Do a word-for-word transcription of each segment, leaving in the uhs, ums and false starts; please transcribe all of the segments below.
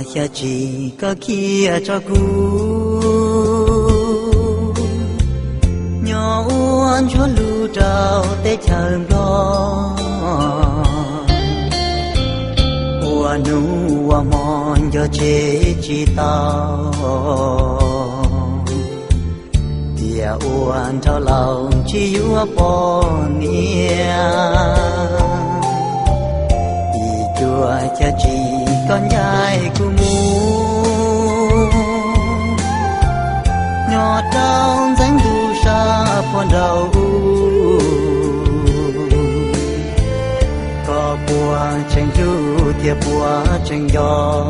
xa chỉ có kia cho cũ nhỏ uốn chúa lưu trào tê chờ đó ua nu ua mòn cho chế chỉ tao tia uốn cho lòng chỉ ua bỏ nia đi chùa cha chỉ con trai của mu nhỏ trong dáng du sa con đầu có bùa tranh du tiệp bùa tranh gió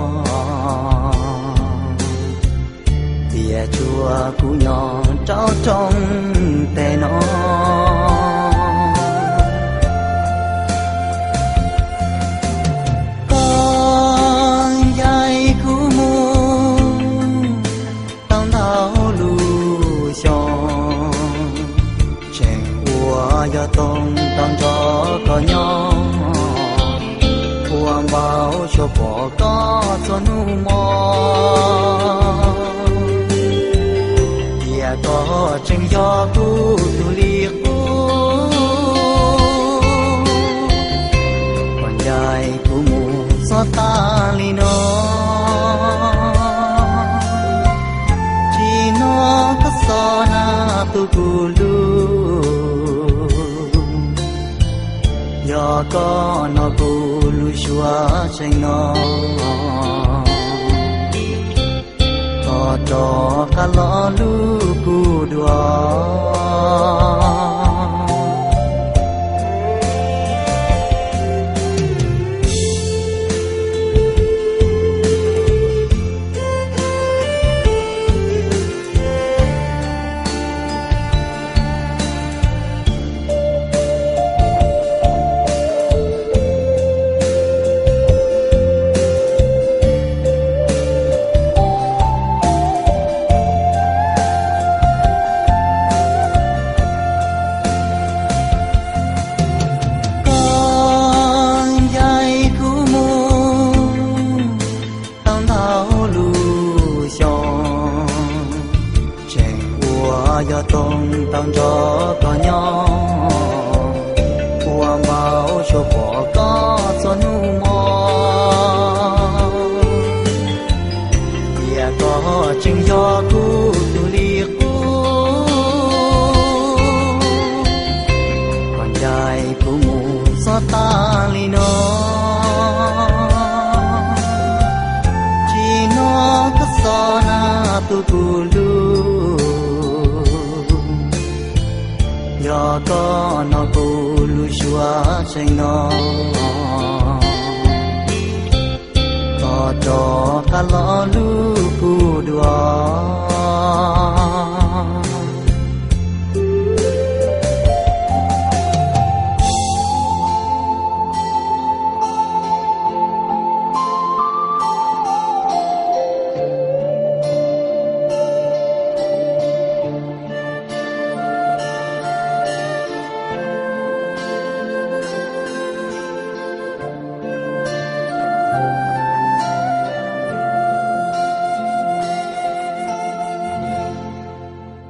tia chùa cũ nhỏ trao trong tè nó do tông tông cho có nhau buông bao cho bỏ có cho nu mò dia có tranh gió cũ tu liệt cũ còn dài cũ mù xót ta li nó chỉ nó có so na tu cũ lu do có nó cũ lu xóa tranh nó có cho cả lo lu cũ đùa do tông tông cho có nhau buông bao cho bỏ có cho nu mò dia có chừng gió cũ tu liệt cũ còn dài cũ mù xót ta li nó chỉ nó có so na tu cũ lu do có nó cũ lu xóa tranh nó có cho cả lo lu